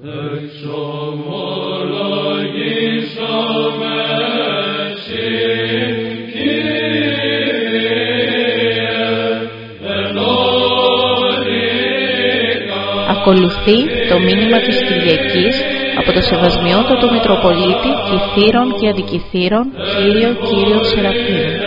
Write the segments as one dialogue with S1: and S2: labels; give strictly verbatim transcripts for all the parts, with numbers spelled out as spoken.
S1: Ακολουθεί το μήνυμα της Κυριακής από το Σεβασμιότατο Μητροπολίτη Κυθύρων και Αντικυθύρων Κύριο Κύριο Σεραφείμ.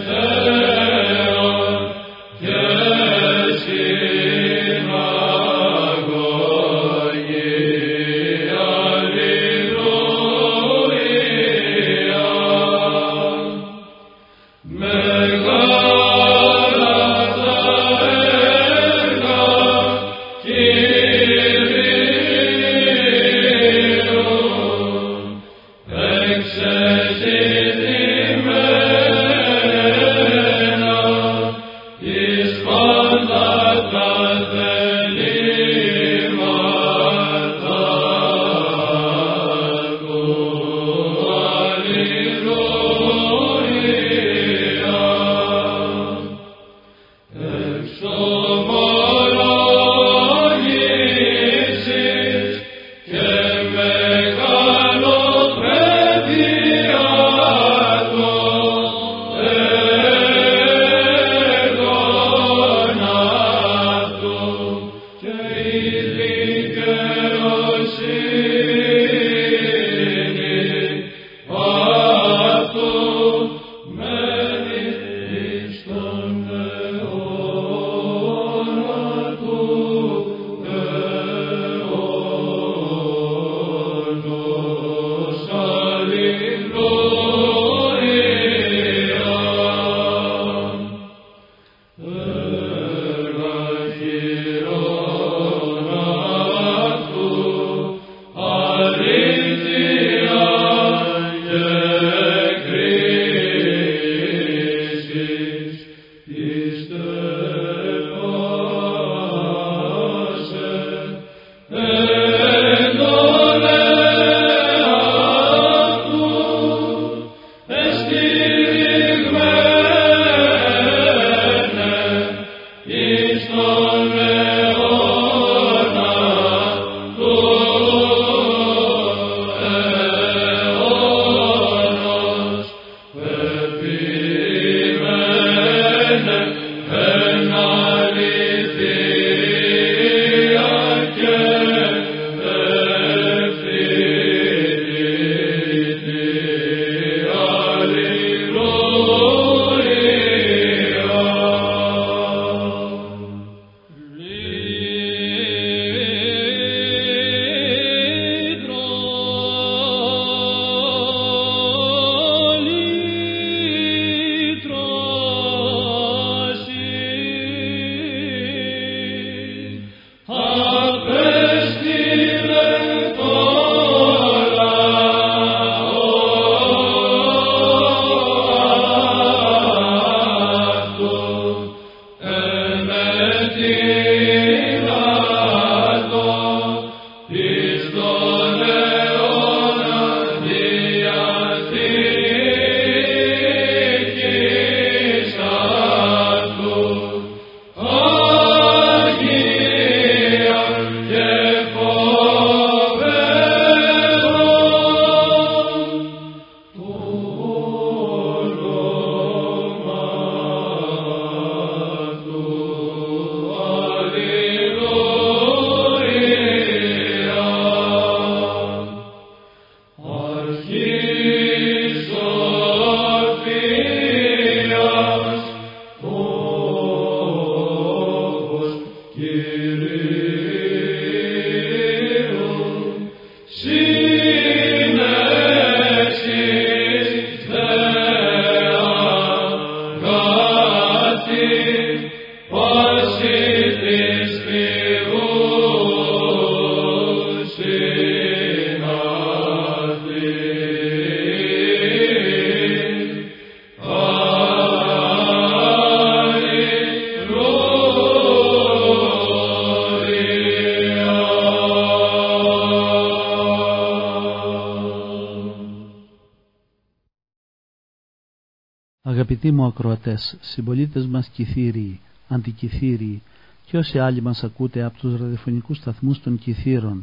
S2: Αγαπητοί μου ακροατές, συμπολίτες μας Κυθύριοι, Αντικυθύριοι και όσοι άλλοι μας ακούτε από τους ραδιοφωνικούς σταθμούς των Κυθύρων,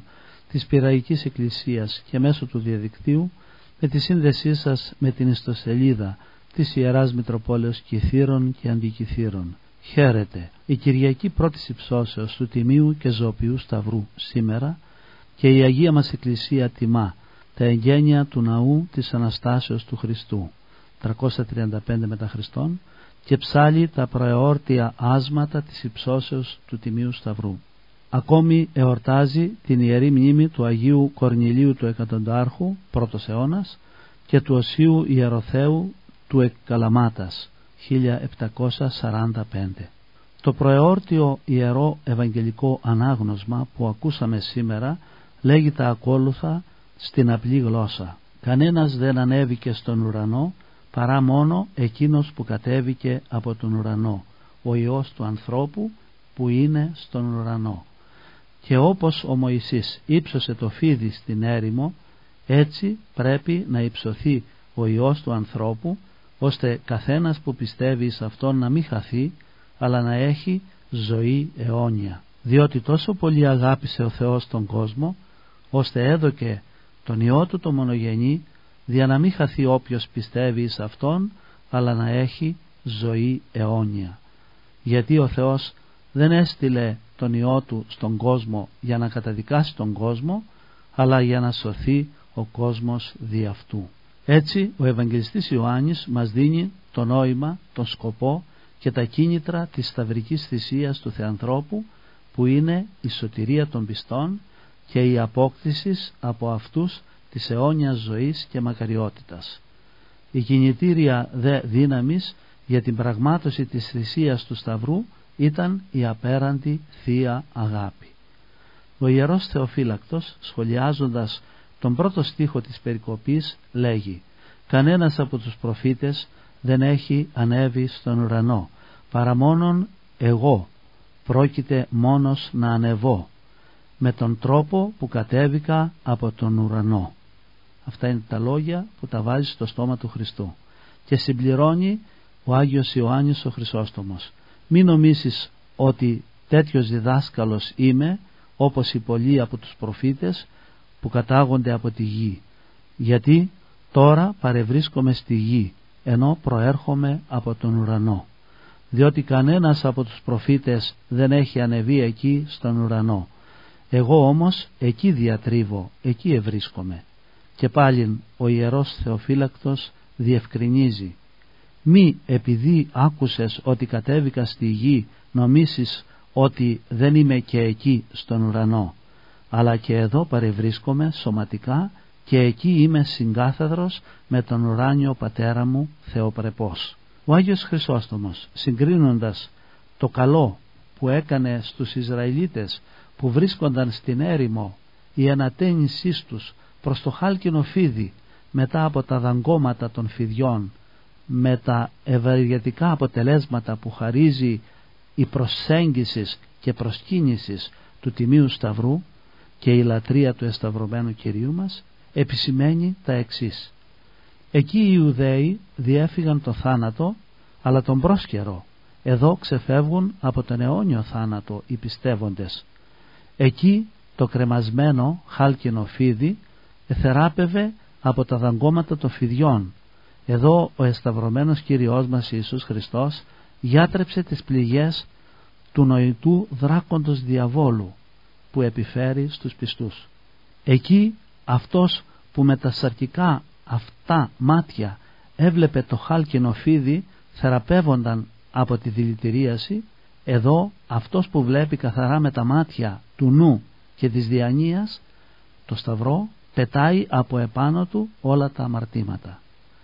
S2: της Πειραϊκής Εκκλησίας και μέσω του διαδικτύου, με τη σύνδεσή σας με την ιστοσελίδα της Ιεράς Μητροπόλεως Κιθήρων και Αντικιθήρων. Χαίρετε, η Κυριακή πρώτης υψώσεως του Τιμίου και Ζωοποιού Σταυρού σήμερα, και η Αγία μας Εκκλησία τιμά τα εγγένεια του ναού της Αναστάσεως του Χριστού τριακόσια τριάντα πέντε μετά Χριστόν, και ψάλλει τα προεόρτια άσματα της υψώσεως του Τιμίου Σταυρού. Ακόμη εορτάζει την ιερή μνήμη του Αγίου Κορνηλίου του Εκατοντάρχου, πρώτος αιώνας, και του Οσίου Ιεροθέου του Εκκαλαμάτας, χίλια επτακόσια σαράντα πέντε. Το προεόρτιο ιερό ευαγγελικό ανάγνωσμα που ακούσαμε σήμερα λέγει τα ακόλουθα στην απλή γλώσσα. Κανένας δεν ανέβηκε στον ουρανό παρά μόνο εκείνος που κατέβηκε από τον ουρανό, ο Υιός του ανθρώπου που είναι στον ουρανό. Και όπως ο Μωυσής ύψωσε το φίδι στην έρημο, έτσι πρέπει να υψωθεί ο Υιός του ανθρώπου, ώστε καθένας που πιστεύει σε Αυτόν να μην χαθεί, αλλά να έχει ζωή αιώνια. Διότι τόσο πολύ αγάπησε ο Θεός τον κόσμο, ώστε έδωκε τον Υιό Του το μονογενή, δια να μην χαθεί όποιος πιστεύει σε Αυτόν, αλλά να έχει ζωή αιώνια. Γιατί ο Θεός δεν έστειλε τον Υιό Του στον κόσμο για να καταδικάσει τον κόσμο, αλλά για να σωθεί ο κόσμος δι' αυτού. Έτσι ο Ευαγγελιστής Ιωάννης μας δίνει το νόημα, τον σκοπό και τα κίνητρα της σταυρικής θυσίας του Θεανθρώπου, που είναι η σωτηρία των πιστών και η απόκτηση από αυτούς της αιώνιας ζωής και μακαριότητας. Η κινητήρια δε δύναμης για την πραγμάτωση της θυσίας του Σταυρού ήταν η απέραντη Θεία Αγάπη. Ο Ιερός Θεοφύλακτος, σχολιάζοντας τον πρώτο στίχο της περικοπής, λέγει: «Κανένας από τους προφήτες δεν έχει ανέβει στον ουρανό, παρά μόνον εγώ πρόκειται μόνος να ανεβώ, με τον τρόπο που κατέβηκα από τον ουρανό». Αυτά είναι τα λόγια που τα βάζει στο στόμα του Χριστού. Και συμπληρώνει ο Άγιος Ιωάννης ο Χρυσόστομος: «Μην νομίσεις ότι τέτοιος διδάσκαλος είμαι, όπως οι πολλοί από τους προφήτες που κατάγονται από τη γη, γιατί τώρα παρευρίσκομαι στη γη, ενώ προέρχομαι από τον ουρανό. Διότι κανένας από τους προφήτες δεν έχει ανεβεί εκεί στον ουρανό. Εγώ όμως εκεί διατρίβω, εκεί ευρίσκομαι». Και πάλιν ο Ιερός Θεοφύλακτος διευκρινίζει: «Μη επειδή άκουσες ότι κατέβηκα στη γη νομίσεις ότι δεν είμαι και εκεί στον ουρανό, αλλά και εδώ παρευρίσκομαι σωματικά και εκεί είμαι συγκάθεδρος με τον ουράνιο πατέρα μου Θεοπρεπός». Ο Άγιος Χρυσόστομος, συγκρίνοντας το καλό που έκανε στους Ισραηλίτες που βρίσκονταν στην έρημο, η ανατένισή τους προς το χάλκινο φίδι μετά από τα δαγκώματα των φιδιών, με τα ευεργετικά αποτελέσματα που χαρίζει η προσέγγιση και προσκύνησης του Τιμίου Σταυρού και η λατρεία του εσταυρωμένου Κυρίου μας, επισημαίνει τα εξής: «Εκεί οι Ιουδαίοι διέφυγαν το θάνατο, αλλά τον πρόσκαιρο. Εδώ ξεφεύγουν από τον αιώνιο θάνατο οι πιστεύοντες. Εκεί το κρεμασμένο χάλκινο φίδι εθεράπευε από τα δαγκώματα των φιδιών. Εδώ ο εσταυρωμένος Κύριος μας Ιησούς Χριστός γιάτρεψε τις πληγές του νοητού δράκοντος διαβόλου που επιφέρει στους πιστούς. Εκεί αυτός που με τα σαρκικά αυτά μάτια έβλεπε το χάλκινο φίδι θεραπεύονταν από τη δηλητηρίαση, εδώ αυτός που βλέπει καθαρά με τα μάτια του νου και της διανοίας το σταυρό, πετάει από επάνω του όλα τα αμαρτήματα.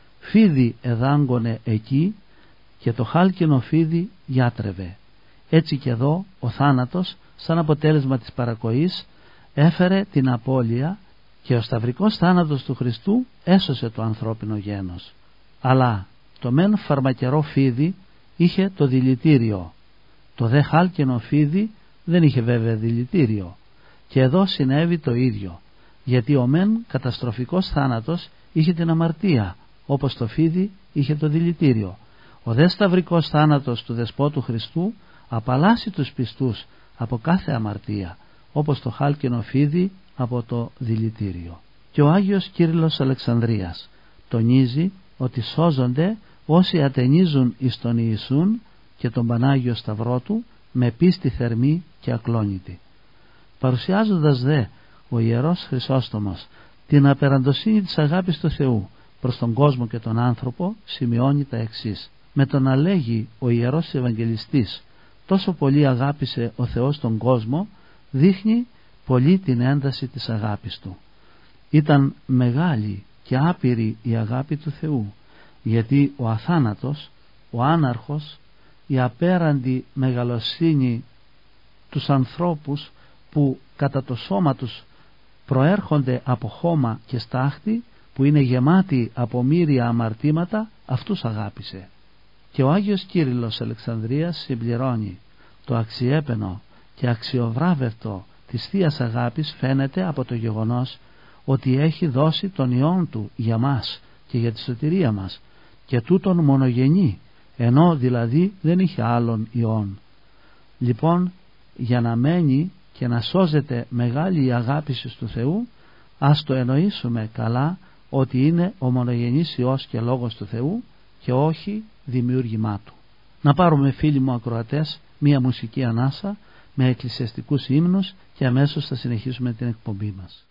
S2: Φίδι εδάγκωνε εκεί και το χάλκινο φίδι γιάτρευε. Έτσι και εδώ ο θάνατος, σαν αποτέλεσμα της παρακοής, έφερε την απώλεια, και ο σταυρικός θάνατος του Χριστού έσωσε το ανθρώπινο γένος. Αλλά το μεν φαρμακερό φίδι είχε το δηλητήριο, το δε χάλκινο φίδι δεν είχε βέβαια δηλητήριο. Και εδώ συνέβη το ίδιο, γιατί ο μεν καταστροφικός θάνατος είχε την αμαρτία, όπως το φίδι είχε το δηλητήριο. Ο δε σταυρικός θάνατος του Δεσπότου Χριστού απαλλάσσει τους πιστούς από κάθε αμαρτία, όπως το χάλκινο φίδι από το δηλητήριο. Και ο Άγιος Κύριλλος Αλεξανδρίας τονίζει ότι σώζονται όσοι ατενίζουν εις τον Ιησούν και τον Πανάγιο Σταυρό του με πίστη θερμή και ακλόνητη. Παρουσιάζοντας δε ο Ιερός Χρυσόστομος την απεραντοσύνη της αγάπης του Θεού προς τον κόσμο και τον άνθρωπο, σημειώνει τα εξής: με το να λέγει ο Ιερός Ευαγγελιστής τόσο πολύ αγάπησε ο Θεός τον κόσμο, δείχνει πολύ την ένταση της αγάπης του. Ήταν μεγάλη και άπειρη η αγάπη του Θεού, γιατί ο αθάνατος, ο άναρχος, η απέραντη μεγαλοσύνη τους ανθρώπους που κατά το σώμα τους προέρχονται από χώμα και στάχτη, που είναι γεμάτοι από μοίρια αμαρτήματα, αυτούς αγάπησε. Και ο Άγιος Κύριλλος Αλεξανδρίας συμπληρώνει: το αξιέπαινο και αξιοβράβευτο της Θείας Αγάπης φαίνεται από το γεγονός ότι έχει δώσει τον Υιόν Του για μας και για τη σωτηρία μας, και τούτον μονογενή, ενώ δηλαδή δεν είχε άλλον Υιόν. Λοιπόν, για να μένει και να σώζεται μεγάλη η αγάπη του Θεού, ας το εννοήσουμε καλά ότι είναι ο μονογενής Υιός και Λόγος του Θεού και όχι δημιούργημά Του. Να πάρουμε, φίλοι μου ακροατές, μία μουσική ανάσα με εκκλησιαστικούς ύμνους και αμέσως θα συνεχίσουμε την εκπομπή μας.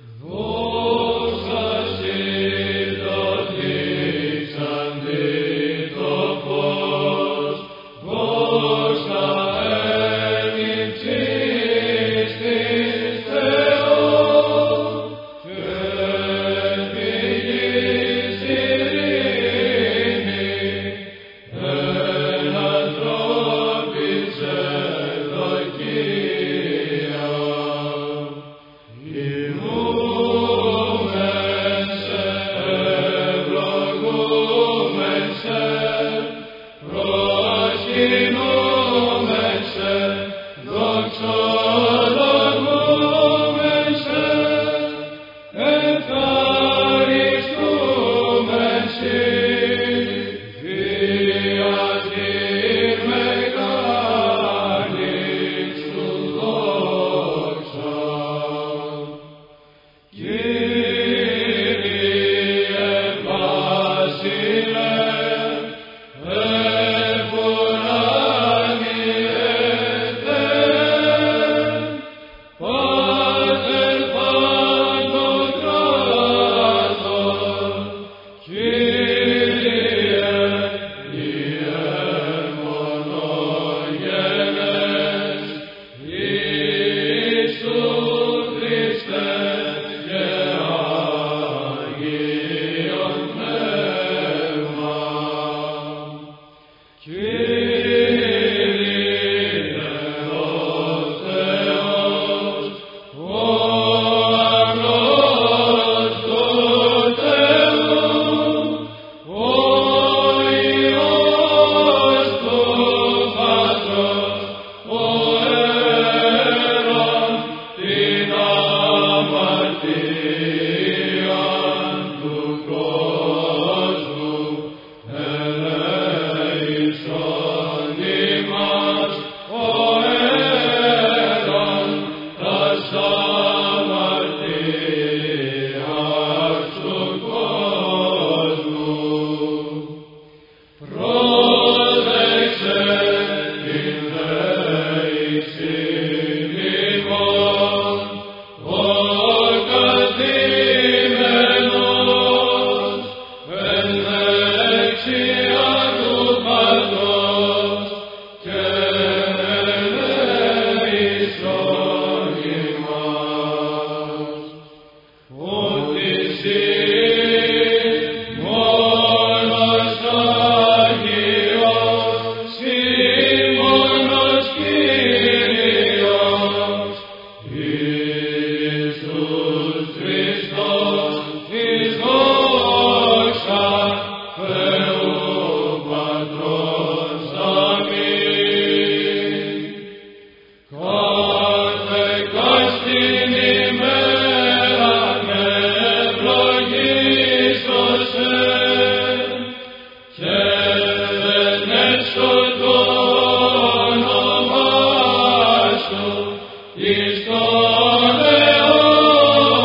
S3: Εις τον αιώνα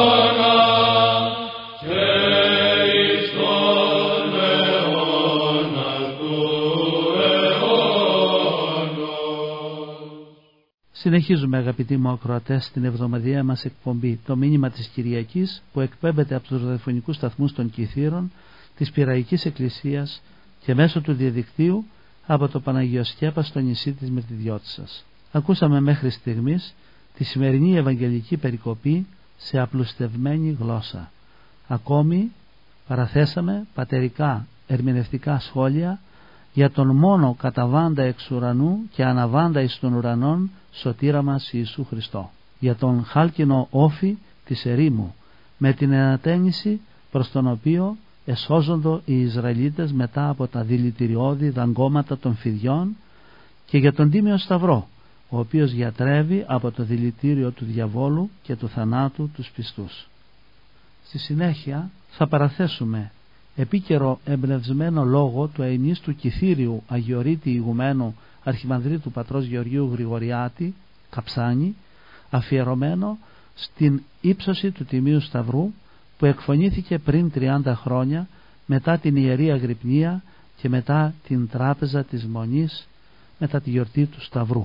S2: Συνεχίζουμε, αγαπητοί μου ακροατές, στην εβδομαδιαία μας εκπομπή, το μήνυμα της Κυριακής, που εκπέμπεται από τους ραδιοφωνικούς σταθμούς των Κιθήρων της Πειραϊκής Εκκλησίας και μέσω του διαδικτύου από το Παναγιοσκέπα στο νησί της Μυρτιδιώτισσας. Ακούσαμε μέχρι στιγμής τη σημερινή Ευαγγελική περικοπή σε απλουστευμένη γλώσσα. Ακόμη παραθέσαμε πατερικά ερμηνευτικά σχόλια για τον μόνο καταβάντα εξ ουρανού και αναβάντα εις των ουρανών σωτήρα μας Ιησού Χριστό, για τον χάλκινο όφη της ερήμου, με την ενατένιση προς τον οποίο εσώζοντο οι Ισραηλίτες μετά από τα δηλητηριώδη δαγκώματα των φιδιών, και για τον Τίμιο Σταυρό, ο οποίος γιατρεύει από το δηλητήριο του διαβόλου και του θανάτου τους πιστούς. Στη συνέχεια θα παραθέσουμε επίκαιρο εμπνευσμένο λόγο του αημίστου Κιθήριου Αγιορείτη Ηγουμένου Αρχιμανδρίτου Πατρός Γεωργίου Γρηγοριάτη Καψάνη, αφιερωμένο στην ύψωση του Τιμίου Σταυρού, που εκφωνήθηκε πριν τριάντα χρόνια μετά την Ιερή Αγρυπνία και μετά την Τράπεζα της Μονής, μετά τη γιορτή του Σταυρού.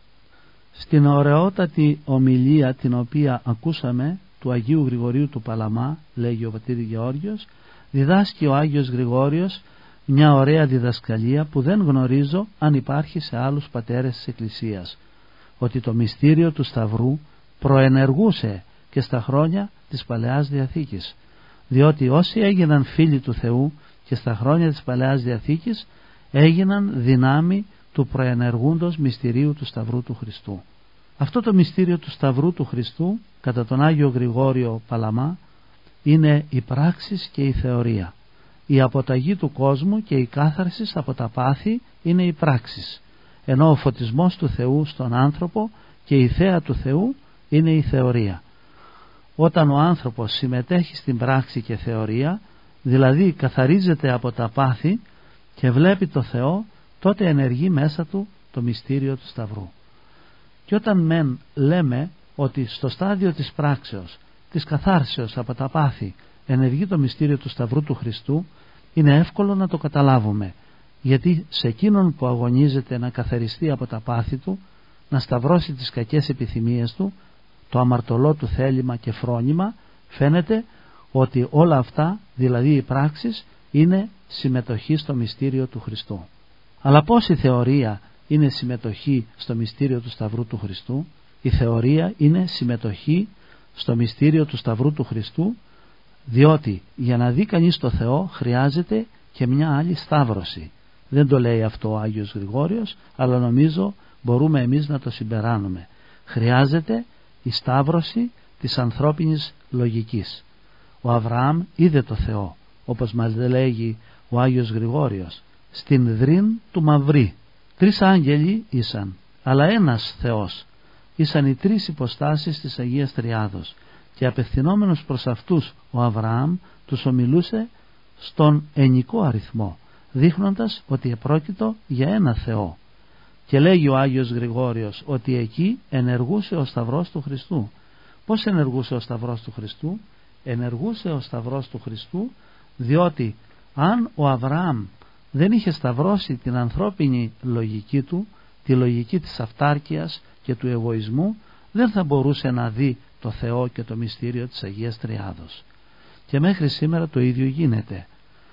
S2: Στην ωραιότατη ομιλία την οποία ακούσαμε του Αγίου Γρηγορίου του Παλαμά, λέγει ο πατήρ Γεώργιος, διδάσκει ο Άγιος Γρηγόριος μια ωραία διδασκαλία που δεν γνωρίζω αν υπάρχει σε άλλους πατέρες της Εκκλησίας, ότι το μυστήριο του Σταυρού προενεργούσε και στα χρόνια της Παλαιάς Διαθήκης, διότι όσοι έγιναν φίλοι του Θεού και στα χρόνια της Παλαιάς Διαθήκης έγιναν δυνάμει του προενεργούντος μυστηρίου του Σταυρού του Χριστού. Αυτό το μυστήριο του Σταυρού του Χριστού, κατά τον Άγιο Γρηγόριο Παλαμά, είναι η πράξεις και η θεωρία. Η αποταγή του κόσμου και η κάθαρση από τα πάθη είναι οι πράξεις, ενώ ο φωτισμός του Θεού στον άνθρωπο και η θέα του Θεού είναι η θεωρία. Όταν ο άνθρωπος συμμετέχει στην πράξη και θεωρία, δηλαδή καθαρίζεται από τα πάθη και βλέπει το Θεό, τότε ενεργεί μέσα του το μυστήριο του Σταυρού. Και όταν μεν λέμε ότι στο στάδιο της πράξεως, της καθάρσεως από τα πάθη, ενεργεί το μυστήριο του Σταυρού του Χριστού, είναι εύκολο να το καταλάβουμε, γιατί σε εκείνον που αγωνίζεται να καθαριστεί από τα πάθη του, να σταυρώσει τις κακές επιθυμίες του, το αμαρτωλό του θέλημα και φρόνημα, φαίνεται ότι όλα αυτά, δηλαδή οι πράξεις, είναι συμμετοχή στο μυστήριο του Χριστού. Αλλά πώς η θεωρία είναι συμμετοχή στο μυστήριο του Σταυρού του Χριστού? Η θεωρία είναι συμμετοχή στο μυστήριο του Σταυρού του Χριστού, διότι για να δει κανείς το Θεό χρειάζεται και μια άλλη σταύρωση. Δεν το λέει αυτό ο Άγιος Γρηγόριος, αλλά νομίζω μπορούμε εμείς να το συμπεράνουμε. Χρειάζεται η σταύρωση της ανθρώπινης λογικής. Ο Αβραάμ είδε το Θεό, όπως μας λέγει ο Άγιος Γρηγόριος, στην δρύν του Μαυρί. Τρεις άγγελοι ήσαν, αλλά ένας Θεός. Ήσαν οι τρεις υποστάσεις της Αγίας Τριάδος, και απευθυνόμενος προς αυτούς ο Αβραάμ τους ομιλούσε στον ενικό αριθμό, δείχνοντας ότι επρόκειτο για ένα Θεό. Και λέγει ο Άγιος Γρηγόριος ότι εκεί ενεργούσε ο Σταυρός του Χριστού. Πώς ενεργούσε ο Σταυρός του Χριστού? Ενεργούσε ο Σταυρός του Χριστού διότι αν ο Αβραάμ δεν είχε σταυρώσει την ανθρώπινη λογική του, τη λογική της αυτάρκειας και του εγωισμού, δεν θα μπορούσε να δει το Θεό και το μυστήριο της Αγίας Τριάδος. Και μέχρι σήμερα το ίδιο γίνεται.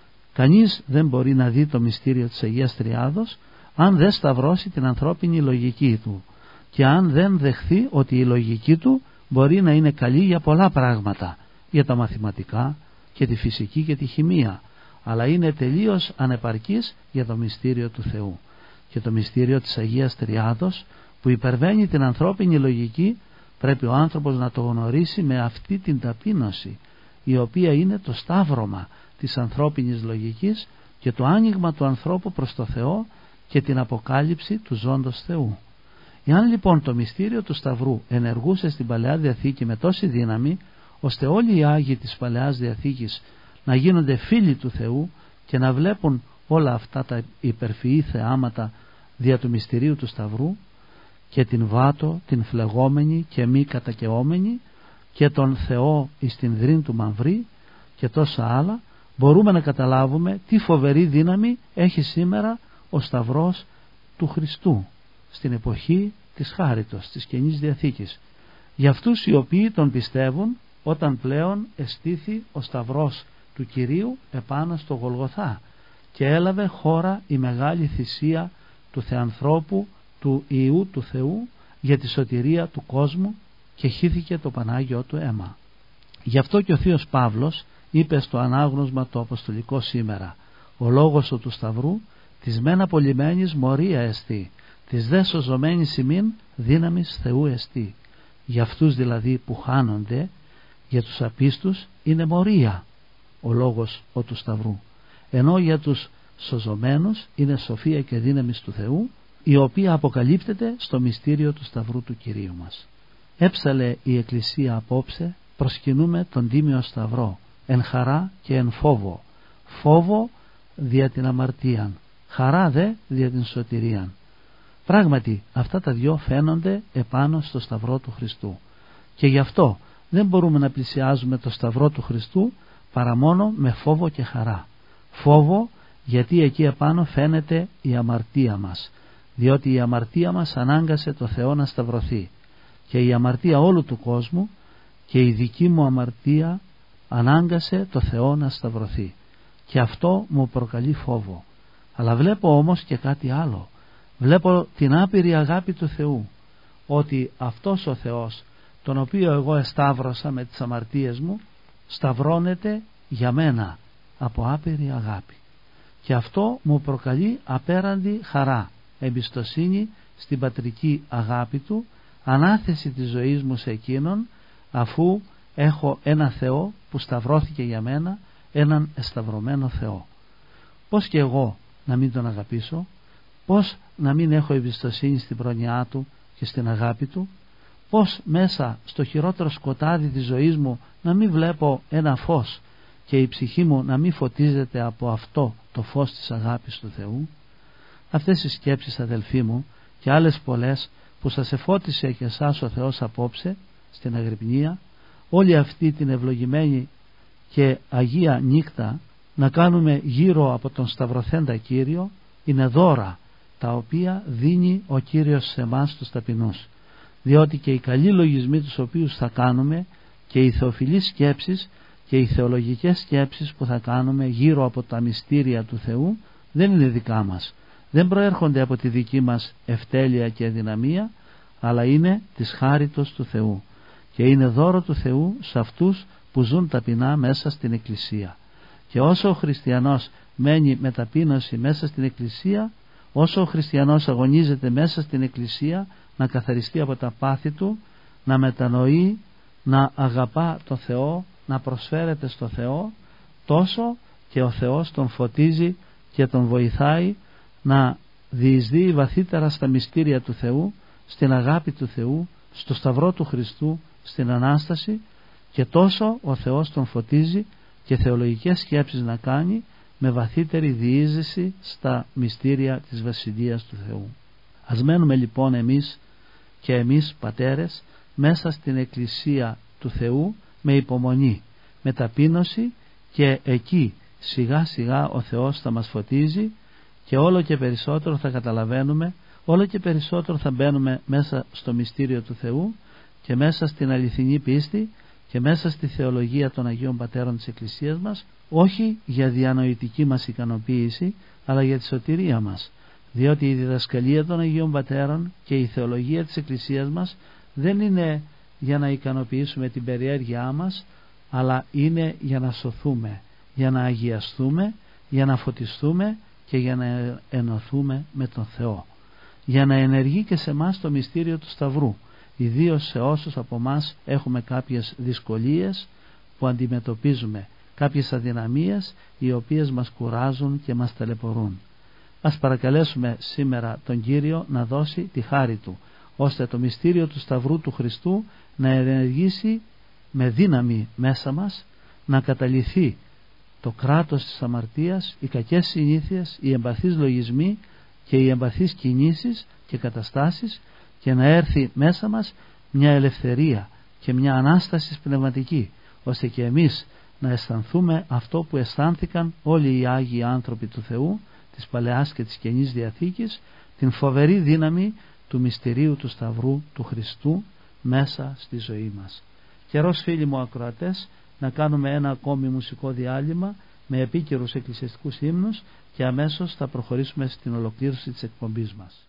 S2: Κανείς δεν μπορεί να δει το μυστήριο της Αγίας Τριάδος αν δεν σταυρώσει την ανθρώπινη λογική του και αν δεν δεχθεί ότι η λογική του μπορεί να είναι καλή για πολλά πράγματα, για τα μαθηματικά και τη φυσική και τη χημεία, αλλά είναι τελείως ανεπαρκής για το μυστήριο του Θεού. Και το μυστήριο της Αγίας Τριάδος, που υπερβαίνει την ανθρώπινη λογική, πρέπει ο άνθρωπος να το γνωρίσει με αυτή την ταπείνωση, η οποία είναι το σταύρωμα της ανθρώπινης λογικής και το άνοιγμα του ανθρώπου προς το Θεό και την αποκάλυψη του ζώντος Θεού. Εάν λοιπόν το μυστήριο του Σταυρού ενεργούσε στην Παλαιά Διαθήκη με τόση δύναμη, ώστε όλοι οι Άγιοι της Παλαιάς Διαθήκης να γίνονται φίλοι του Θεού και να βλέπουν όλα αυτά τα υπερφυή θεάματα δια του μυστηρίου του Σταυρού, και την βάτο, την φλεγόμενη και μη κατακαιόμενη, και τον Θεό εις την δρύν του Μαυρί και τόσα άλλα, μπορούμε να καταλάβουμε τι φοβερή δύναμη έχει σήμερα ο Σταυρός του Χριστού στην εποχή της χάριτος, της Καινής Διαθήκης, για αυτούς οι οποίοι τον πιστεύουν, όταν πλέον εστήθη ο σταυρός του Κυρίου επάνω στο Γολγοθά και έλαβε χώρα η μεγάλη θυσία του Θεανθρώπου, του Υιού του Θεού, για τη σωτηρία του κόσμου, και χύθηκε το Πανάγιο του αίμα. Γι' αυτό και ο Θείος Παύλος είπε στο ανάγνωσμα το αποστολικό σήμερα: ο λόγος του Σταυρού της μεν απολυμένης μορία εστί, της δε σωζωμένης ημίν δύναμης Θεού εστί. Για αυτούς δηλαδή που χάνονται, για τους απίστους είναι μορία ο λόγος ο του Σταυρού, ενώ για τους σωζωμένους είναι σοφία και δύναμης του Θεού, η οποία αποκαλύπτεται στο μυστήριο του Σταυρού του Κυρίου μας. Έψαλε η Εκκλησία απόψε, προσκυνούμε τον Τίμιο Σταυρό, εν χαρά και εν φόβο. Φόβο δια την αμαρτίαν, χαρά δε δια την σωτηρίαν. Πράγματι αυτά τα δυο φαίνονται επάνω στο Σταυρό του Χριστού, και γι' αυτό δεν μπορούμε να πλησιάζουμε το Σταυρό του Χριστού παρά μόνο με φόβο και χαρά. Φόβο γιατί εκεί επάνω φαίνεται η αμαρτία μας, διότι η αμαρτία μας ανάγκασε το Θεό να σταυρωθεί, και η αμαρτία όλου του κόσμου και η δική μου αμαρτία ανάγκασε το Θεό να σταυρωθεί, και αυτό μου προκαλεί φόβο. Αλλά βλέπω όμως και κάτι άλλο. Βλέπω την άπειρη αγάπη του Θεού, ότι αυτός ο Θεός, τον οποίο εγώ εσταύρωσα με τις αμαρτίες μου, σταυρώνεται για μένα από άπειρη αγάπη, και αυτό μου προκαλεί απέραντη χαρά, εμπιστοσύνη στην πατρική αγάπη του, ανάθεση της ζωής μου σε εκείνον, αφού έχω ένα Θεό που σταυρώθηκε για μένα, έναν εσταυρωμένο Θεό. Πώς και εγώ να μην τον αγαπήσω, πώς να μην έχω εμπιστοσύνη στην προνοιά του και στην αγάπη του, πώς μέσα στο χειρότερο σκοτάδι της ζωής μου να μην βλέπω ένα φως και η ψυχή μου να μην φωτίζεται από αυτό το φως της αγάπης του Θεού. Αυτές οι σκέψεις, αδελφοί μου, και άλλες πολλές που σας εφώτισε και εσάς ο Θεός απόψε στην Αγρυπνία, όλη αυτή την ευλογημένη και αγία νύχτα να κάνουμε γύρω από τον σταυρωθέντα Κύριο, είναι δώρα τα οποία δίνει ο Κύριος σε εμάς τους ταπεινούς, διότι και οι καλοί λογισμοί τους οποίους θα κάνουμε και οι θεοφιλείς σκέψεις και οι θεολογικές σκέψεις που θα κάνουμε γύρω από τα μυστήρια του Θεού δεν είναι δικά μας, δεν προέρχονται από τη δική μας ευτέλεια και αδυναμία, αλλά είναι της χάριτος του Θεού, και είναι δώρο του Θεού σε αυτούς που ζουν ταπεινά μέσα στην Εκκλησία. Και όσο ο χριστιανός μένει με ταπείνωση μέσα στην Εκκλησία, όσο ο χριστιανός αγωνίζεται μέσα στην Εκκλησία να καθαριστεί από τα πάθη του, να μετανοεί, να αγαπά το Θεό, να προσφέρεται στο Θεό, τόσο και ο Θεός τον φωτίζει και τον βοηθάει να διεισδύει βαθύτερα στα μυστήρια του Θεού, στην αγάπη του Θεού, στο Σταυρό του Χριστού, στην Ανάσταση, και τόσο ο Θεός τον φωτίζει και θεολογικές σκέψεις να κάνει με βαθύτερη διείσδυση στα μυστήρια της Βασιλείας του Θεού. Ας μένουμε λοιπόν εμείς και εμείς πατέρες μέσα στην Εκκλησία του Θεού με υπομονή, με ταπείνωση, και εκεί σιγά σιγά ο Θεός θα μας φωτίζει και όλο και περισσότερο θα καταλαβαίνουμε, όλο και περισσότερο θα μπαίνουμε μέσα στο μυστήριο του Θεού και μέσα στην αληθινή πίστη και μέσα στη θεολογία των Αγίων Πατέρων της Εκκλησίας μας, όχι για διανοητική μας ικανοποίηση, αλλά για τη σωτηρία μας, διότι η διδασκαλία των Αγίων Πατέρων και η θεολογία της Εκκλησίας μας δεν είναι για να ικανοποιήσουμε την περιέργειά μας, αλλά είναι για να σωθούμε, για να αγιαστούμε, για να φωτιστούμε και για να ενωθούμε με τον Θεό, για να ενεργεί και σε μας το μυστήριο του Σταυρού, ιδίως σε όσους από μας έχουμε κάποιες δυσκολίες που αντιμετωπίζουμε, κάποιες αδυναμίες οι οποίες μας κουράζουν και μας ταλαιπωρούν. Ας παρακαλέσουμε σήμερα τον Κύριο να δώσει τη χάρη Του, ώστε το μυστήριο του Σταυρού του Χριστού να ενεργήσει με δύναμη μέσα μας, να καταλυθεί το κράτος της αμαρτίας, οι κακές συνήθειες, οι εμπαθείς λογισμοί και οι εμπαθείς κινήσεις και καταστάσεις, και να έρθει μέσα μας μια ελευθερία και μια ανάσταση πνευματική, ώστε και εμείς να αισθανθούμε αυτό που αισθάνθηκαν όλοι οι Άγιοι άνθρωποι του Θεού της Παλαιάς και της Καινής Διαθήκης, την φοβερή δύναμη του μυστηρίου του Σταυρού του Χριστού μέσα στη ζωή μας. Καιρός, φίλοι μου ακροατές, να κάνουμε ένα ακόμη μουσικό διάλειμμα με επίκαιρους εκκλησιαστικούς ύμνους και αμέσως θα προχωρήσουμε στην ολοκλήρωση της εκπομπής μας.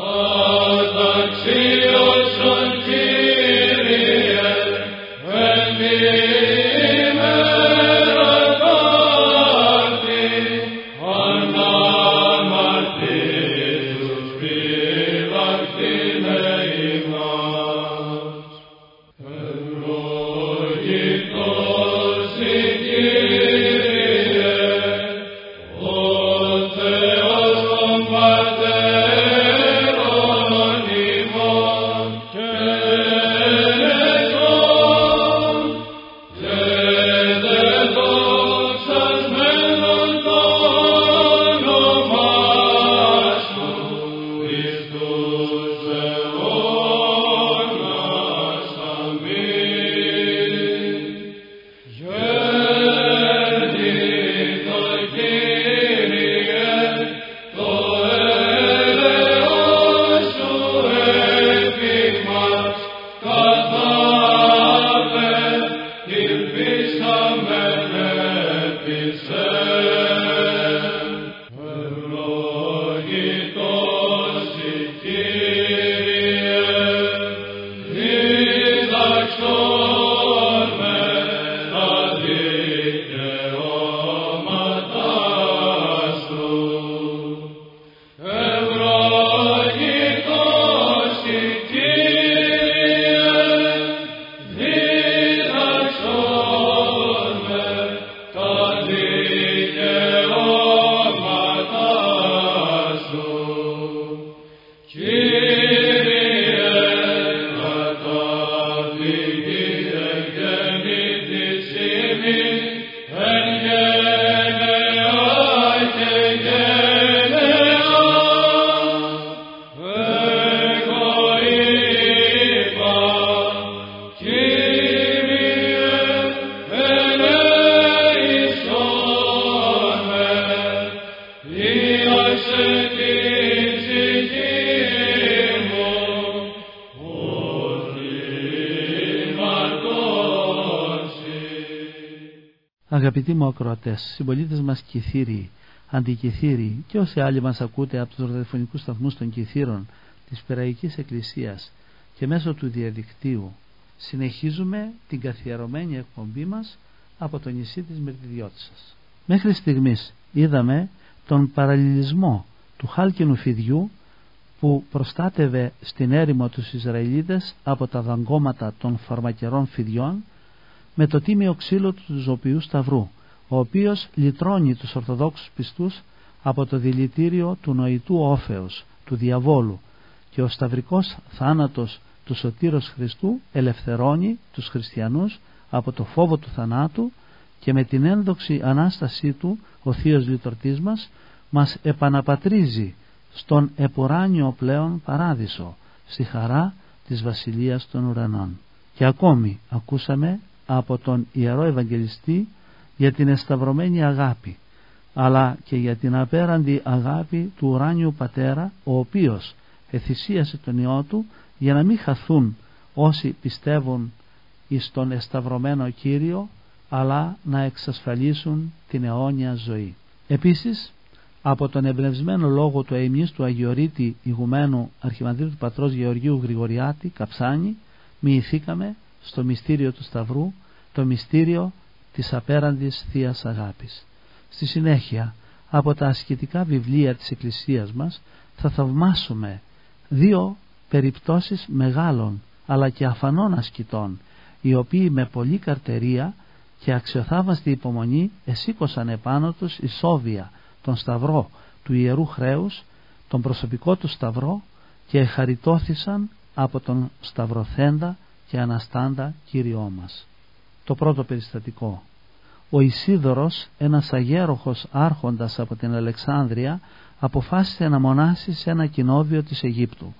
S2: Αγαπητοί μου ακροατές, συμπολίτες μας Κιθύριοι, Αντικιθύριοι και όσοι άλλοι μας ακούτε από τους ραδιοφωνικούς σταθμούς των Κιθύρων της Περαϊκής Εκκλησίας και μέσω του διαδικτύου, συνεχίζουμε την καθιερωμένη εκπομπή μας από το νησί της Μυρτιδιώτισσας. Μέχρι στιγμής είδαμε τον παραλληλισμό του χάλκινου φιδιού που προστάτευε στην έρημο τους Ισραηλίτες από τα δαγκώματα των φαρμακερών φιδιών με το τίμιο ξύλο του ζωπιού σταυρού, ο οποίος λυτρώνει τους Ορθοδόξους πιστούς από το δηλητήριο του νοητού όφεως, του διαβόλου, και ο σταυρικός θάνατος του Σωτήρος Χριστού ελευθερώνει τους χριστιανούς από το φόβο του θανάτου και με την ένδοξη Ανάστασή του ο Θείος Λυτρωτής μας μας επαναπατρίζει στον επουράνιο πλέον παράδεισο, στη χαρά της Βασιλείας των Ουρανών. Και ακόμη ακούσαμε από τον Ιερό Ευαγγελιστή για την εσταυρωμένη αγάπη, αλλά και για την απέραντη αγάπη του ουράνιου Πατέρα, ο οποίος εθυσίασε τον Υιό Του για να μην χαθούν όσοι πιστεύουν εις τον εσταυρωμένο Κύριο, αλλά να εξασφαλίσουν την αιώνια ζωή. Επίσης, από τον εμπνευσμένο λόγο του αημνίστου Αγιορείτη ηγουμένου Αρχιμανδρίτου Πατρός Γεωργίου Γρηγοριάτη Καψάνη, μοιηθήκαμε στο μυστήριο του Σταυρού, το μυστήριο της απέραντης Θείας Αγάπης. Στη συνέχεια, από τα ασκητικά βιβλία της Εκκλησίας μας, θα θαυμάσουμε δύο περιπτώσεις μεγάλων αλλά και αφανών ασκητών, οι οποίοι με πολλή καρτερία και αξιοθαύμαστη υπομονή εσήκωσαν επάνω τους ισόβια τον σταυρό του Ιερού Χρέους, τον προσωπικό του σταυρό, και εχαριτώθησαν από τον σταυροθέντα και αναστάντα Κύριό μας. Το πρώτο περιστατικό. Ο Ισίδωρος, ένας αγέροχος άρχοντας από την Αλεξάνδρεια, αποφάσισε να μονάσει σε ένα κοινόβιο της Αιγύπτου.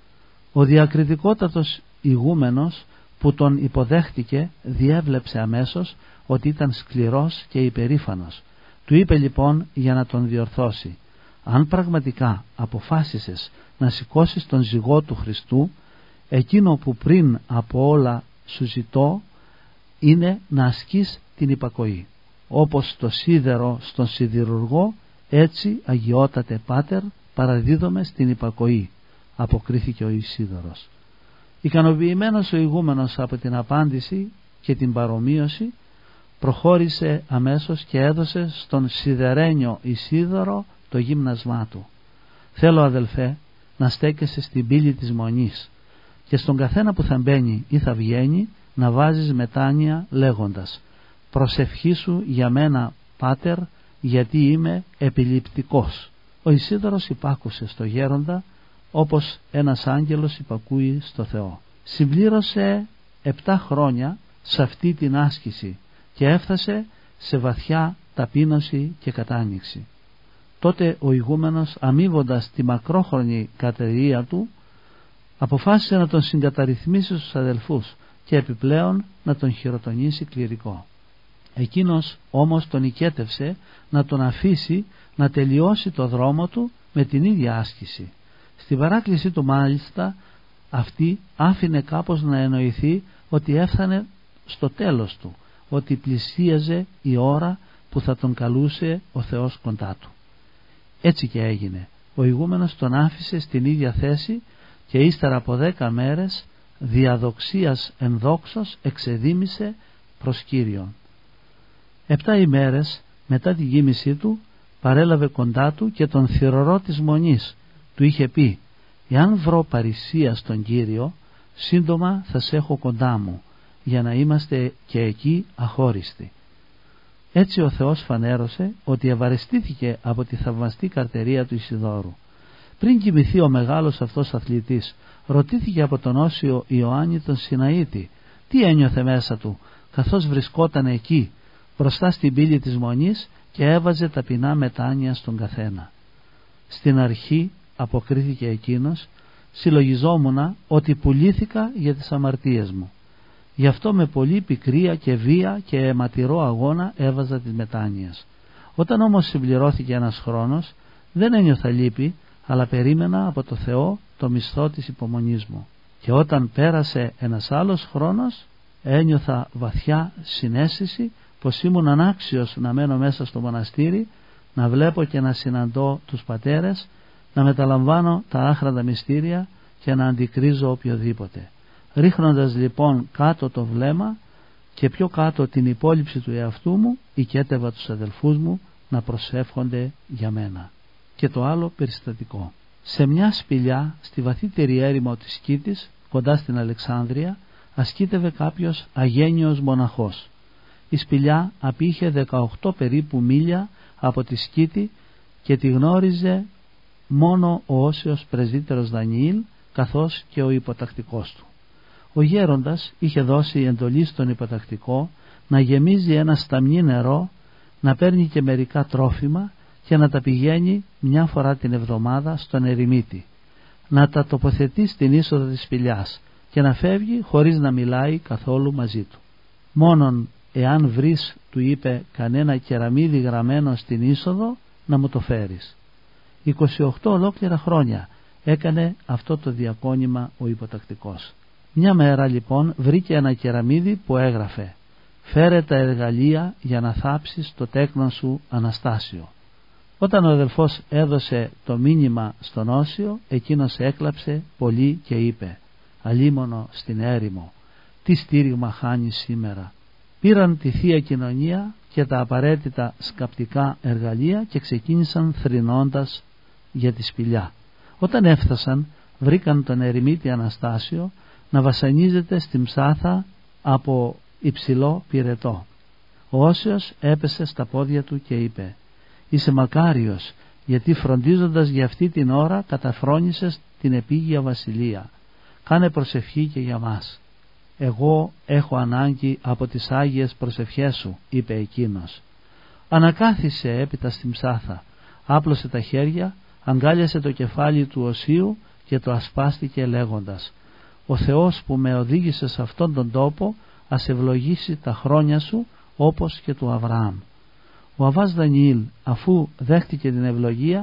S2: Ο διακριτικότατος ηγούμενος που τον υποδέχτηκε διέβλεψε αμέσως ότι ήταν σκληρός και υπερήφανος. Του είπε λοιπόν για να τον διορθώσει: Αν πραγματικά αποφάσισες να σηκώσεις τον ζυγό του Χριστού, εκείνο που πριν από όλα σου ζητώ είναι να ασκείς την υπακοή. Όπως το σίδερο στον σιδηρουργό, έτσι αγιότατε Πάτερ παραδίδομαι στην υπακοή, αποκρίθηκε ο Ισίδωρος. Ικανοποιημένος ο ηγούμενος από την απάντηση και την παρομοίωση, προχώρησε αμέσως και έδωσε στον σιδερένιο Ισίδωρο το γύμνασμά του. Θέλω, αδελφέ, να στέκεσαι στην πύλη της μονής και στον καθένα που θα μπαίνει ή θα βγαίνει να βάζεις μετάνοια λέγοντας: προσευχήσου για μένα, Πάτερ, γιατί είμαι επιληπτικός. Ο Ισίδωρος υπάκουσε στο γέροντα όπως ένας άγγελος υπακούει στο Θεό. Συμπλήρωσε επτά χρόνια σε αυτή την άσκηση και έφτασε σε βαθιά ταπείνωση και κατάνοιξη. Τότε ο ηγούμενος, αμείβοντας τη μακρόχρονη κατερία του, αποφάσισε να τον συγκαταρρυθμίσει στους αδελφούς και επιπλέον να τον χειροτονήσει κληρικό. Εκείνος όμως τον οικέτευσε να τον αφήσει να τελειώσει το δρόμο του με την ίδια άσκηση. Στην παράκλησή του μάλιστα αυτή άφηνε κάπως να εννοηθεί ότι έφτανε στο τέλος του, ότι πλησίαζε η ώρα που θα τον καλούσε ο Θεός κοντά του. Έτσι και έγινε. Ο ηγούμενος τον άφησε στην ίδια θέση και ύστερα από δέκα μέρες διαδοξίας ενδόξως εξεδήμησε προς Κύριον. Επτά ημέρες μετά τη γύμισή του παρέλαβε κοντά του και τον θυρωρό της μονής. Του είχε πει: «Εάν βρω παρησία στον Κύριο, σύντομα θα σε έχω κοντά μου, για να είμαστε και εκεί αχώριστοι». Έτσι ο Θεός φανέρωσε ότι ευαρεστήθηκε από τη θαυμαστή καρτερία του Ισιδώρου. Πριν κοιμηθεί ο μεγάλος αυτός αθλητής, ρωτήθηκε από τον Όσιο Ιωάννη τον Σιναήτη τι ένιωθε μέσα του καθώς βρισκόταν εκεί μπροστά στην πύλη της μονής και έβαζε ταπεινά μετάνοια στον καθένα. Στην αρχή, αποκρίθηκε εκείνος, συλλογιζόμουνα ότι πουλήθηκα για τις αμαρτίες μου. Γι' αυτό με πολύ πικρία και βία και αιματηρό αγώνα έβαζα τις μετάνοιες. Όταν όμως συμπληρώθηκε ένας χρόνος, δεν ένιωθα λύπη, αλλά περίμενα από το Θεό το μισθό της υπομονής μου. Και όταν πέρασε ένας άλλος χρόνος, ένιωθα βαθιά συναίσθηση πως ήμουν ανάξιος να μένω μέσα στο μοναστήρι, να βλέπω και να συναντώ τους πατέρες, να μεταλαμβάνω τα άχραντα μυστήρια και να αντικρίζω οποιοδήποτε. Ρίχνοντας λοιπόν κάτω το βλέμμα και πιο κάτω την υπόλοιψη του εαυτού μου, οικέτευα τους αδελφούς μου να προσεύχονται για μένα. Και το άλλο περιστατικό. Σε μια σπηλιά στη βαθύτερη έρημο της Κήτης, κοντά στην Αλεξάνδρεια, ασκήτευε κάποιος αγένιος μοναχός. Η σπηλιά απήχε δεκαοκτώ περίπου μίλια από τη Σκήτη και τη γνώριζε μόνο ο όσιος πρεσβύτερος Δανιήλ καθώς και ο υποτακτικός του. Ο γέροντας είχε δώσει εντολή στον υποτακτικό να γεμίζει ένα σταμνί νερό, να παίρνει και μερικά τρόφιμα και να τα πηγαίνει μια φορά την εβδομάδα στον ερημίτη, να τα τοποθετεί στην είσοδο της σπηλιάς και να φεύγει χωρίς να μιλάει καθόλου μαζί του. Μόνον εάν βρεις, του είπε, κανένα κεραμίδι γραμμένο στην είσοδο, να μου το φέρεις. είκοσι οκτώ ολόκληρα χρόνια έκανε αυτό το διακόνημα ο υποτακτικός. Μια μέρα λοιπόν βρήκε ένα κεραμίδι που έγραφε: «Φέρε τα εργαλεία για να θάψεις το τέκνον σου Αναστάσιο». Όταν ο αδελφός έδωσε το μήνυμα στον Όσιο, εκείνος έκλαψε πολύ και είπε: «Αλίμονο στην έρημο, τι στήριγμα χάνει σήμερα». Πήραν τη Θεία Κοινωνία και τα απαραίτητα σκαπτικά εργαλεία και ξεκίνησαν θρηνώντας για τη σπηλιά. Όταν έφτασαν, βρήκαν τον ερημίτη Αναστάσιο να βασανίζεται στην ψάθα από υψηλό πυρετό. Ο Όσιος έπεσε στα πόδια του και είπε: «Είσαι μακάριος, γιατί φροντίζοντας για αυτή την ώρα καταφρόνησες την επίγεια βασιλεία. Κάνε προσευχή και για μας». «Εγώ έχω ανάγκη από τις άγιες προσευχές σου», είπε εκείνος. Ανακάθισε έπειτα στην ψάθα, άπλωσε τα χέρια, αγκάλιασε το κεφάλι του Οσίου και το ασπάστηκε λέγοντας: «Ο Θεός που με οδήγησε σε αυτόν τον τόπο ας ευλογήσει τα χρόνια σου όπως και του Αβραάμ». Ο Αβάς Δανιήλ, αφού δέχτηκε την ευλογία,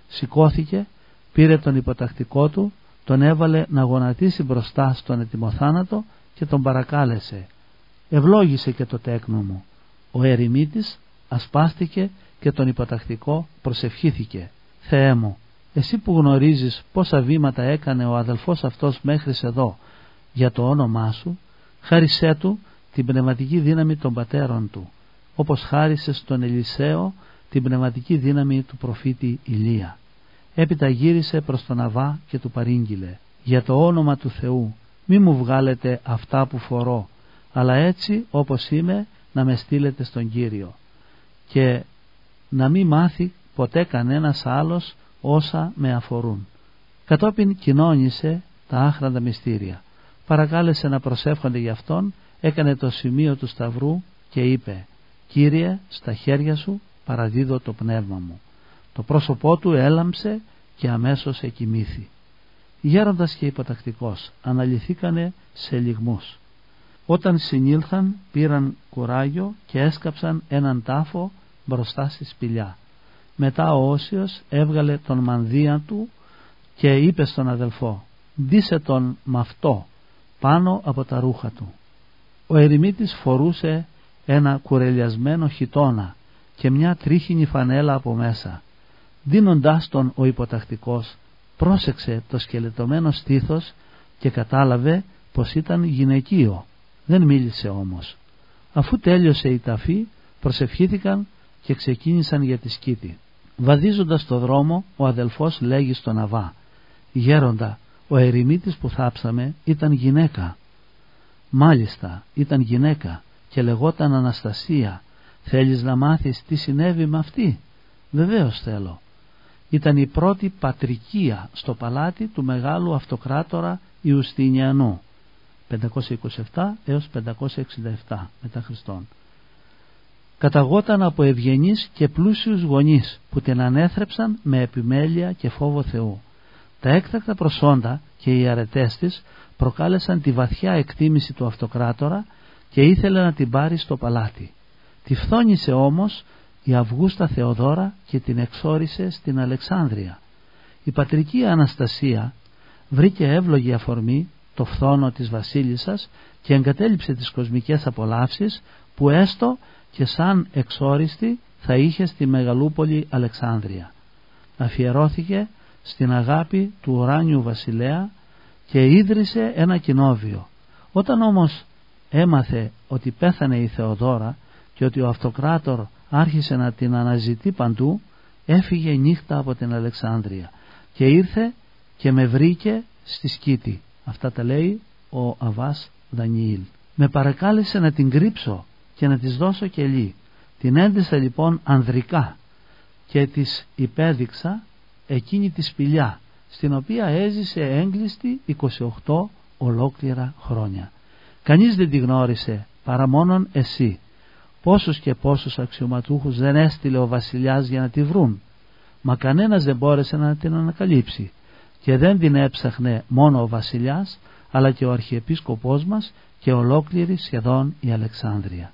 S2: Σηκώθηκε, πήρε τον υποτακτικό του, τον έβαλε να γονατίσει μπροστά στον ετοιμοθάνατο και τον παρακάλεσε. Ευλόγησε και το τέκνο μου. Ο ερημίτης ασπάστηκε και τον υποτακτικό προσευχήθηκε. Θεέ μου, εσύ που γνωρίζεις πόσα βήματα έκανε ο αδελφός αυτός μέχρι εδώ για το όνομά σου, χάρισέ του την πνευματική δύναμη των πατέρων του, όπως χάρισε στον Ελισαίο την πνευματική δύναμη του προφήτη Ηλία. Έπειτα γύρισε προς τον Αβά και του παρήγγειλε: για το όνομα του Θεού μη μου βγάλετε αυτά που φορώ, αλλά έτσι όπως είμαι να με στείλετε στον Κύριο, και να μην μάθει ποτέ κανένας άλλος όσα με αφορούν. Κατόπιν κοινώνησε τα άχραντα μυστήρια, παρακάλεσε να προσεύχονται για αυτόν, έκανε το σημείο του σταυρού και είπε: Κύριε, στα χέρια σου παραδίδω το πνεύμα μου. Το πρόσωπό του έλαμψε και αμέσως εκοιμήθη. Γέροντας και υποτακτικός αναλυθήκανε σε λυγμούς. Όταν συνήλθαν πήραν κουράγιο και έσκαψαν έναν τάφο μπροστά στη σπηλιά. Μετά ο Όσιος έβγαλε τον μανδύα του και είπε στον αδελφό: ντύσε τον μ' αυτό πάνω από τα ρούχα του. Ο ερημίτης φορούσε ένα κουρελιασμένο χιτώνα και μια τρίχινη φανέλα από μέσα. Δίνοντάς τον ο υποτακτικός πρόσεξε το σκελετωμένο στήθος και κατάλαβε πως ήταν γυναικείο. Δεν μίλησε όμως. Αφού τέλειωσε η ταφή, προσευχήθηκαν και ξεκίνησαν για τη σκήτη. Βαδίζοντας το δρόμο, ο αδελφός λέγει στον Αβά: γέροντα, ο ερημίτης που θάψαμε ήταν γυναίκα. Μάλιστα, ήταν γυναίκα και λεγόταν Αναστασία. Θέλεις να μάθεις τι συνέβη με αυτή? Βεβαίως θέλω. Ήταν η πρώτη πατρικία στο παλάτι του μεγάλου αυτοκράτορα Ιουστινιανού, πεντακόσια είκοσι επτά έως πεντακόσια εξήντα επτά μετά Χριστόν. Καταγόταν από ευγενείς και πλούσιους γονείς που την ανέθρεψαν με επιμέλεια και φόβο Θεού. Τα έκτακτα προσόντα και οι αρετές της προκάλεσαν τη βαθιά εκτίμηση του αυτοκράτορα και ήθελε να την πάρει στο παλάτι. Τη φθόνησε όμως η Αυγούστα Θεοδόρα και την εξόρισε στην Αλεξάνδρεια. Η πατρική Αναστασία βρήκε εύλογη αφορμή το φθόνο της βασίλισσας και εγκατέλειψε τις κοσμικές απολαύσεις που έστω και σαν εξόριστη θα είχε στη μεγαλούπολη Αλεξάνδρεια. Αφιερώθηκε στην αγάπη του ουράνιου βασιλέα και ίδρυσε ένα κοινόβιο. Όταν όμως έμαθε ότι πέθανε η Θεοδόρα και ότι ο αυτοκράτορ άρχισε να την αναζητεί παντού, έφυγε νύχτα από την Αλεξάνδρεια και ήρθε και με βρήκε στη Σκήτη. Αυτά τα λέει ο Αβάς Δανιήλ. Με παρακάλεσε να την κρύψω και να της δώσω κελί. Την έντεσα λοιπόν ανδρικά και της υπέδειξα εκείνη τη σπηλιά, στην οποία έζησε έγκλειστη είκοσι οκτώ ολόκληρα χρόνια. Κανείς δεν τη γνώρισε παρά μόνον εσύ. Πόσους και πόσους αξιωματούχους δεν έστειλε ο βασιλιάς για να τη βρουν, μα κανένας δεν μπόρεσε να την ανακαλύψει, και δεν την έψαχνε μόνο ο βασιλιάς, αλλά και ο αρχιεπίσκοπός μας και ολόκληρη σχεδόν η Αλεξάνδρεια.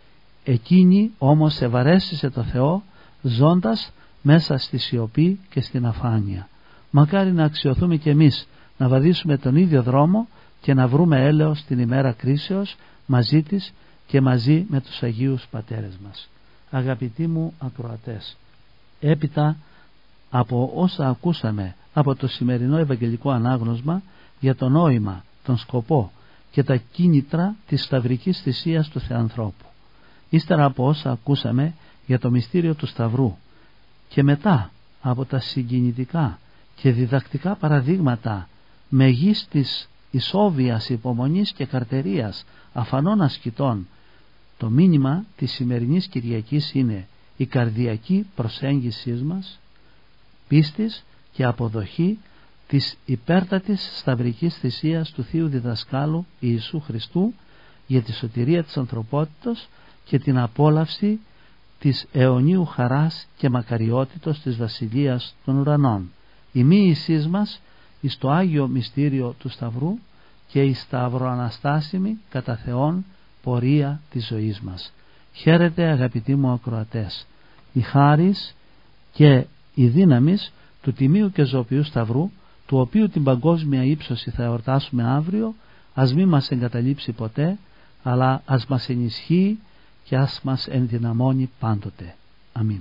S2: Εκείνη όμως ευαρέστησε το Θεό ζώντας μέσα στη σιωπή και στην αφάνεια. Μακάρι να αξιωθούμε κι εμείς να βαδίσουμε τον ίδιο δρόμο και να βρούμε έλεος την ημέρα κρίσεως μαζί της και μαζί με τους Αγίους Πατέρες μας. Αγαπητοί μου ακροατές, έπειτα από όσα ακούσαμε από το σημερινό Ευαγγελικό Ανάγνωσμα για το νόημα, τον σκοπό και τα κίνητρα της σταυρικής θυσίας του Θεανθρώπου, ύστερα από όσα ακούσαμε για το μυστήριο του Σταυρού και μετά από τα συγκινητικά και διδακτικά παραδείγματα μεγίστης ισόβιας υπομονής και καρτερίας αφανών ασκητών, το μήνυμα της σημερινής Κυριακής είναι η καρδιακή προσέγγιση μας, πίστης και αποδοχή της υπέρτατης σταυρικής θυσίας του Θείου Διδασκάλου Ιησού Χριστού για τη σωτηρία της ανθρωπότητος και την απόλαυση της αιωνίου χαράς και μακαριότητος της Βασιλείας των Ουρανών. Η μοίησής μας εις το Άγιο Μυστήριο του Σταυρού και η σταυροαναστάσιμη κατά Θεόν πορεία της ζωής μας. Χαίρετε αγαπητοί μου ακροατές, η χάρις και η δύναμις του Τιμίου και Ζωοποιού Σταυρού, του οποίου την παγκόσμια ύψωση θα εορτάσουμε αύριο, ας μη μας εγκαταλείψει ποτέ, αλλά ας μας ενισχύει και ας μας ενδυναμώνει πάντοτε. Αμήν.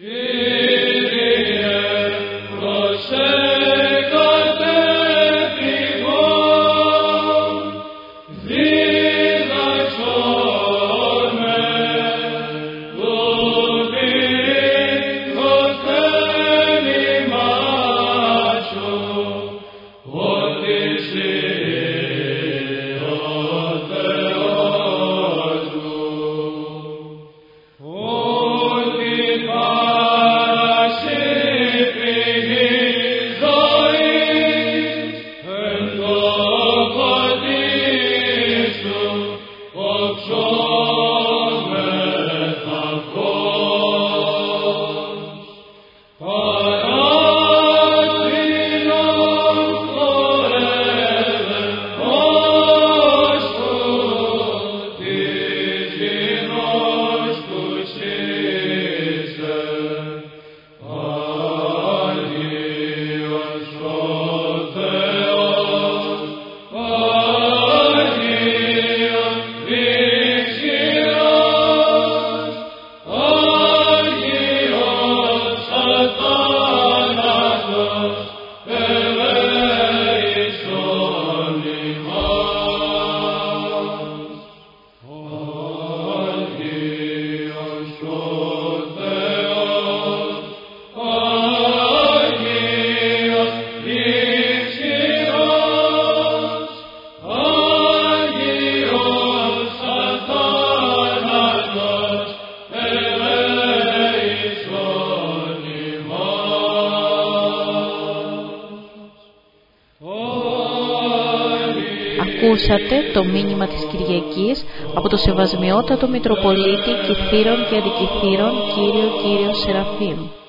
S1: Ακούσατε το μήνυμα της Κυριακής από το Σεβασμιότατο Μητροπολίτη Κυθύρων και Αντικυθύρων κύριο Κύριο Σεραφείμ.